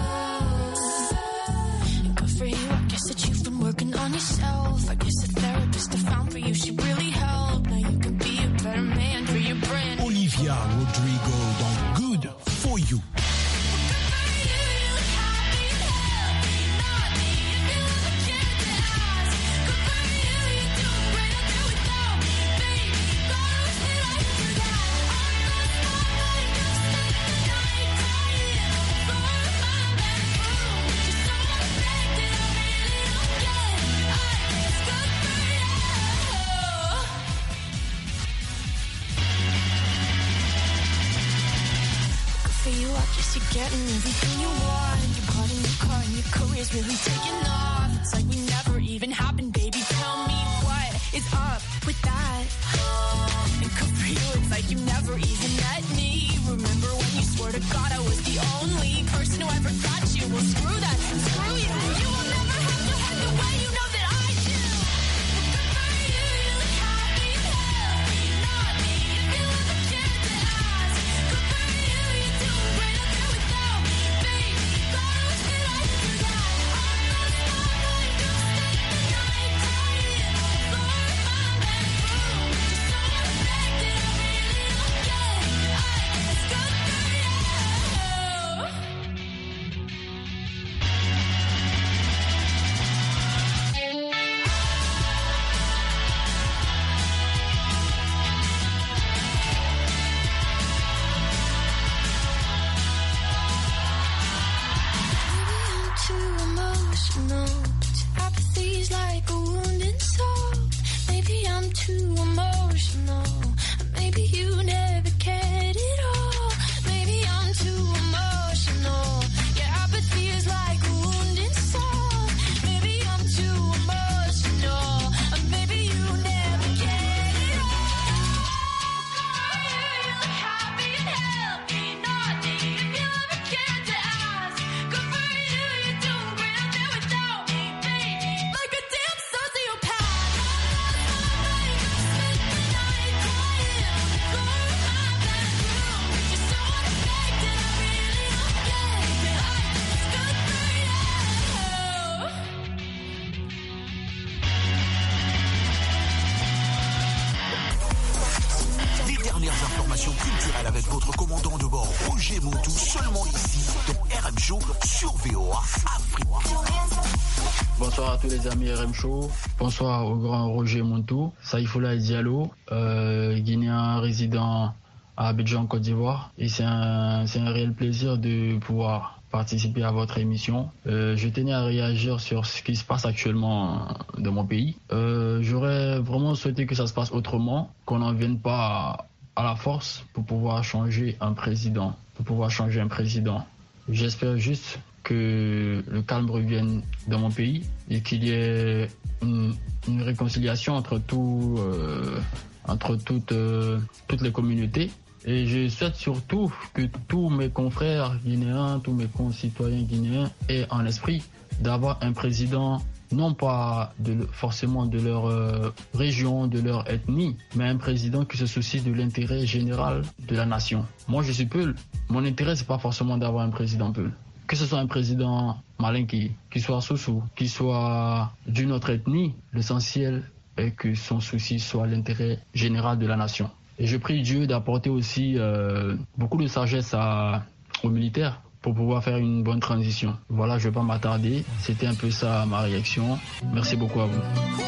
And good for you, I guess that you've been working on yourself. I guess the therapist I found for you, she really helped. Now you can be a better man for your brand. Olivia Rodrigo dans Good For You. You're getting everything you want. You bought a new car and your career's really taking off. It's like we never even happened, baby. Tell me what is up with that? And good for you, it's like you never even met me. Remember when you swore to God I was the only person who ever got you? Well, screw that, screw you. You will never have to hurt the way you know that I do. Good for you, you look happy as hell. Not me, if you ever cared to ask. Good for you, you're doing great out there without me, baby. God, I wish that I could do that. On the spotlight, don't spend the night crying on the floor of my bedroom. Just so unaffected, I really don't get it. I guess good for you. Too emotional, but apathy's like a wounded soul. Maybe I'm too emotional. Maybe you never cared at all. Maybe I'm too emotional. Yeah, apathy is like a wounded soul. Maybe I'm too emotional. Maybe you never cared at all. You look happy and healthy, not me. If you ever cared to ask, good for you. You're doing great out there without me, baby. Like a damn sociopath. Spent the night crying on the floor of my bedroom. You're so unaffected, I really don't get it. I guess good for you. Les dernières informations culturelles avec votre commandant de bord, Roger Montou, seulement ici, dans RM Show, sur VOA Afrique. Bonsoir à tous les amis RM Show. Bonsoir au grand Roger Montou, Saïfoula Diallo, Guinéen résident à Abidjan, Côte d'Ivoire. Et c'est un réel plaisir de pouvoir participer à votre émission. Je tenais à réagir sur ce qui se passe actuellement dans mon pays. J'aurais vraiment souhaité que ça se passe autrement, qu'on n'en vienne pas à la force pour pouvoir changer un président. J'espère juste que le calme revienne dans mon pays et qu'il y ait une réconciliation entre toutes les communautés Et je souhaite surtout que tous mes confrères guinéens, tous mes concitoyens guinéens aient en esprit d'avoir un président non pas forcément de leur région, de leur ethnie, mais un président qui se soucie de l'intérêt général de la nation. Moi, je suis Peul. Mon intérêt, c'est pas forcément d'avoir un président Peul. Que ce soit un président Malinki, qu'il soit Soussou, qu'il soit d'une autre ethnie, l'essentiel est que son souci soit l'intérêt général de la nation. Et je prie Dieu d'apporter aussi beaucoup de sagesse aux militaires pour pouvoir faire une bonne transition. Voilà, je ne vais pas m'attarder. C'était un peu ça ma réaction. Merci beaucoup à vous.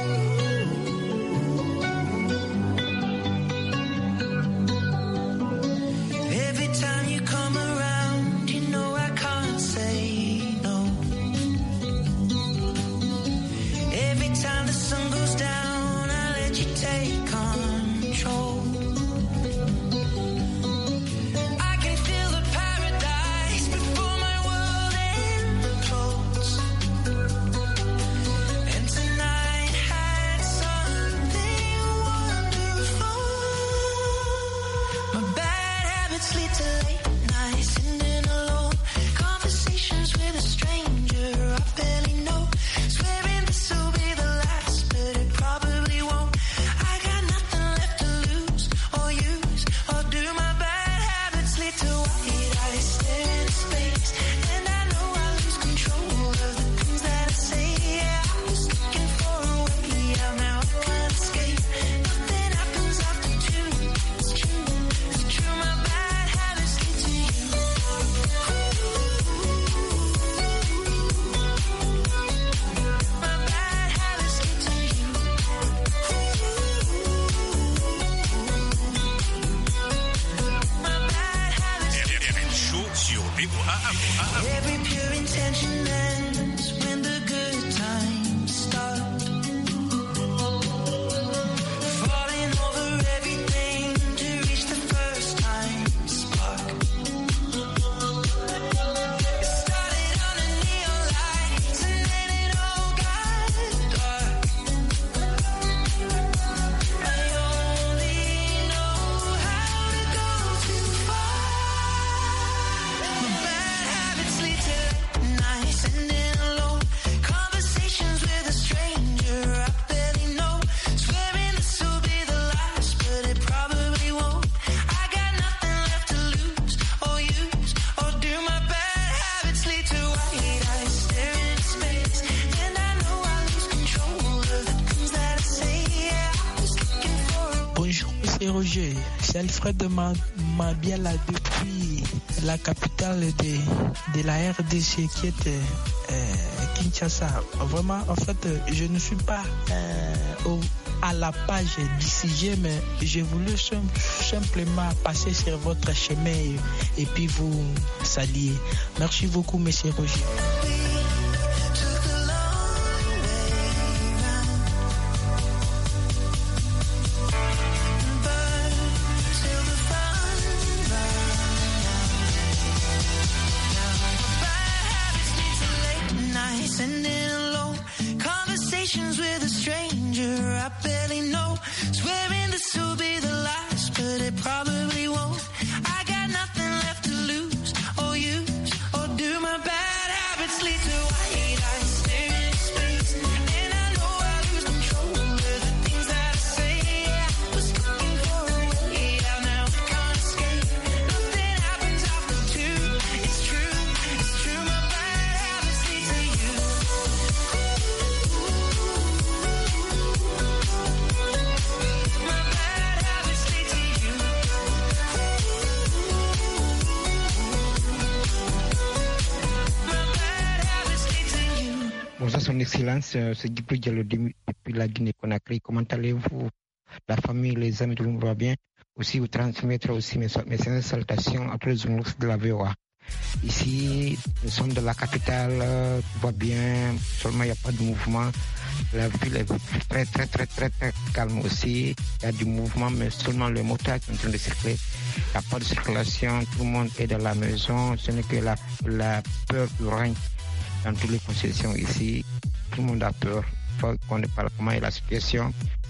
Roger, c'est Alfred Mabiala depuis la capitale de la RDC qui est Kinshasa. Vraiment, en fait, je ne suis pas à la page d'ICG, mais j'ai voulu simplement passer sur votre chemin et puis vous saluer. Merci beaucoup, monsieur Roger. Son Excellence, c'est Djibril Diallo depuis la Guinée-Conakry. Comment allez-vous? La famille, les amis, tout le monde va bien. Aussi, vous transmettre aussi mes salutations à tous les journalistes de la VOA. Ici, nous sommes de la capitale, tout va bien, seulement il n'y a pas de mouvement. La ville est très calme aussi. Il y a du mouvement, mais seulement les motards sont en train de circuler. Il n'y a pas de circulation, tout le monde est dans la maison. Ce n'est que la peur du règne dans toutes les concessions ici. Tout le monde a peur. Il faut qu'on ne parle comment est la situation.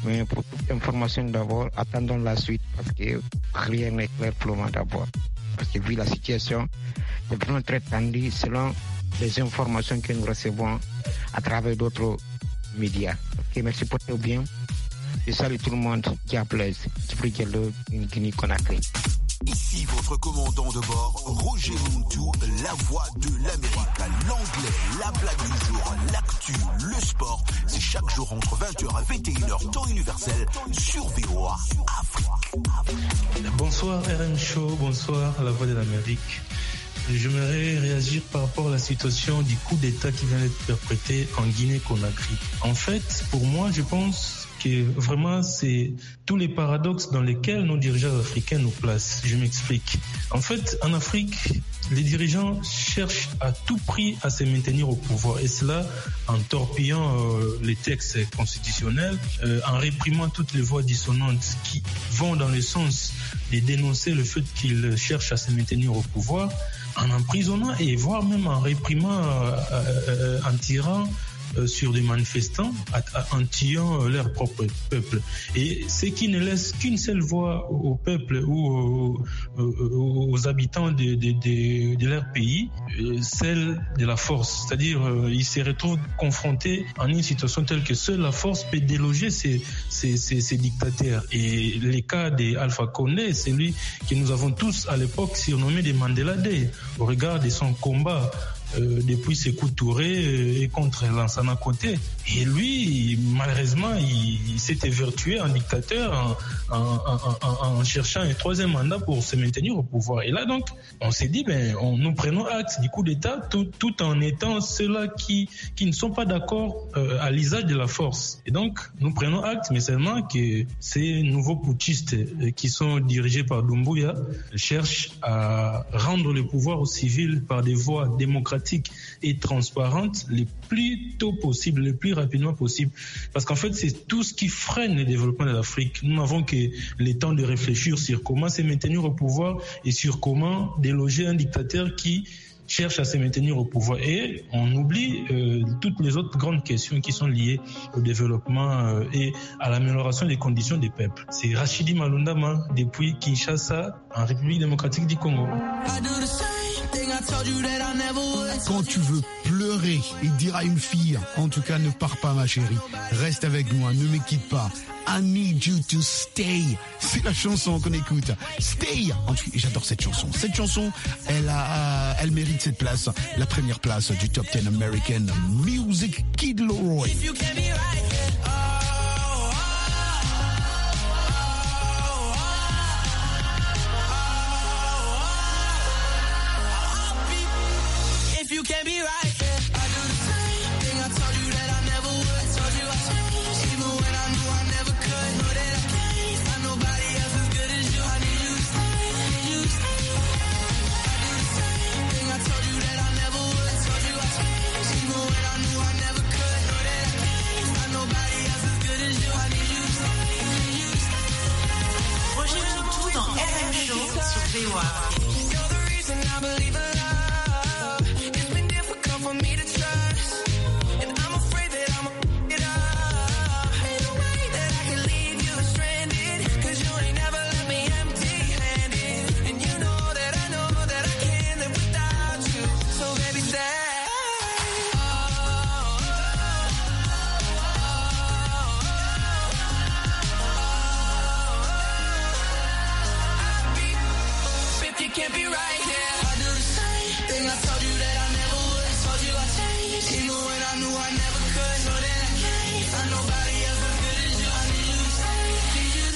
Mais pour toute information d'abord, attendons la suite parce que rien n'est clair pour le moment d'abord. Parce que vu la situation, c'est vraiment très tendu selon les informations que nous recevons à travers d'autres médias. Ok, merci pour tout bien. Je salue tout le monde. Dieu plaise. Djibril Diallo, Guinée-Conakry. Ici votre commandant de bord, Roger Montou, la voix de l'Amérique. L'anglais, la blague du jour, l'actu, le sport. C'est chaque jour entre 20h et 21h, temps universel, sur VOA Afrique. Bonsoir RM Show, bonsoir la voix de l'Amérique. J'aimerais réagir par rapport à la situation du coup d'État qui vient d'être perpétré en Guinée-Conakry. En fait, pour moi, je pense que vraiment c'est tous les paradoxes dans lesquels nos dirigeants africains nous placent. Je m'explique. En fait, en Afrique, les dirigeants cherchent à tout prix à se maintenir au pouvoir, et cela en torpillant les textes constitutionnels, en réprimant toutes les voix dissonantes qui vont dans le sens de dénoncer le fait qu'ils cherchent à se maintenir au pouvoir, en emprisonnant et voire même en réprimant, en tirant sur des manifestants, en tuant leur propre peuple. Et ce qui ne laisse qu'une seule voix au peuple ou aux habitants de leur pays, celle de la force. C'est-à-dire, ils se retrouvent confrontés en une situation telle que seule la force peut déloger ces dictateurs. Et le cas d'Alpha Condé, c'est lui que nous avons tous à l'époque surnommé des Mandela Day, au regard de son combat depuis Sékou Touré et contre Lansana Conté. Et lui, malheureusement, il s'est évertué en dictateur en cherchant un troisième mandat pour se maintenir au pouvoir. Et là, donc, on s'est dit, nous prenons acte du coup d'État tout en étant ceux-là qui ne sont pas d'accord à l'usage de la force. Et donc, nous prenons acte, mais seulement que ces nouveaux putschistes qui sont dirigés par Doumbouya cherchent à rendre le pouvoir aux civils par des voies démocratiques et transparentes le plus tôt possible, le plus rapidement possible. Parce qu'en fait, c'est tout ce qui freine le développement de l'Afrique. Nous n'avons que le temps de réfléchir sur comment se maintenir au pouvoir et sur comment déloger un dictateur qui cherche à se maintenir au pouvoir. Et on oublie toutes les autres grandes questions qui sont liées au développement et à l'amélioration des conditions des peuples. C'est Rachidi Malundama depuis Kinshasa, en République démocratique du Congo. Quand tu veux pleurer et dire à une fille, en tout cas ne pars pas ma chérie, reste avec moi, ne me quitte pas. I need you to stay. C'est la chanson qu'on écoute. Stay. J'adore cette chanson. Cette chanson, elle mérite cette place, la première place du Top 10 American Music. Kid Leroy. You can't be right. I do the same thing. I told you that I never would. Told you I changed, even when I knew I never could. Know that I can't find nobody else as good as you. I need you to stay. Need you to stay. I do the same thing. I told you that I never would. Told you I changed, even when I knew I never could. Know that I can't find nobody else as good as you. I need you to stay. Need you to stay. Roger Montou dans RM Show sur VOA. You're the reason I believe in love. For me to trust, and I'm afraid that I'm it up. Ain't no way that I can leave you stranded, 'cause you ain't never left me empty-handed. And you know that I can't live without you. So baby, stay. If you can't be right here, I do the same thing. I told you that I never would. Told you I changed, even when I knew I never could. Know that I can't find nobody else as good as you. I need you to stay, need you to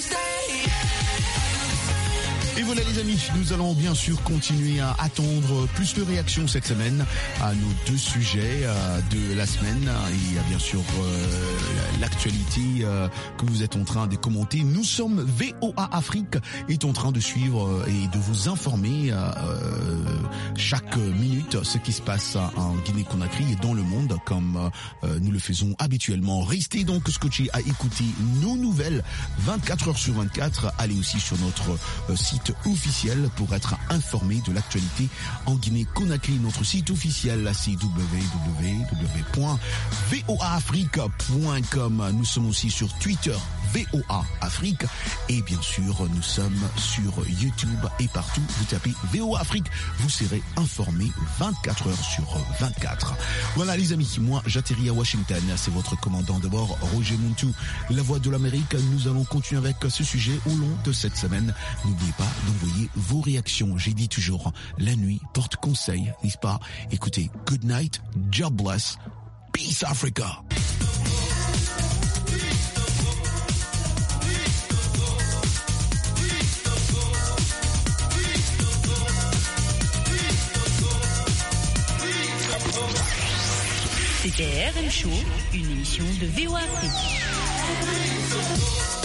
stay. Et voilà les amis, nous allons bien sûr continuer à attendre plus de réactions cette semaine à nos deux sujets de la semaine. Il y a bien sûr l'actualité que vous êtes en train de commenter. Nous sommes VOA Afrique est en train de suivre et de vous informer chaque minute ce qui se passe en Guinée-Conakry et dans le monde comme nous le faisons habituellement. Restez donc scotchés à écouter nos nouvelles 24 heures sur 24. Allez aussi sur notre site officiel pour être informé de l'actualité en Guinée-Conakry. Notre site officiel, c'est www.voaafrique.com. Nous sommes aussi sur Twitter, VOA Afrique. Et bien sûr, nous sommes sur YouTube et partout. Vous tapez VOA Afrique, vous serez informés 24 heures sur 24. Voilà les amis, moi j'atterris à Washington. C'est votre commandant de bord, Roger Montou, la voix de l'Amérique. Nous allons continuer avec ce sujet au long de cette semaine. N'oubliez pas d'envoyer vos réactions. J'ai dit toujours, la nuit porte conseil, n'est-ce pas? Écoutez, good night, God bless, peace Africa. C'était RM Show, une émission de VOA Afrique.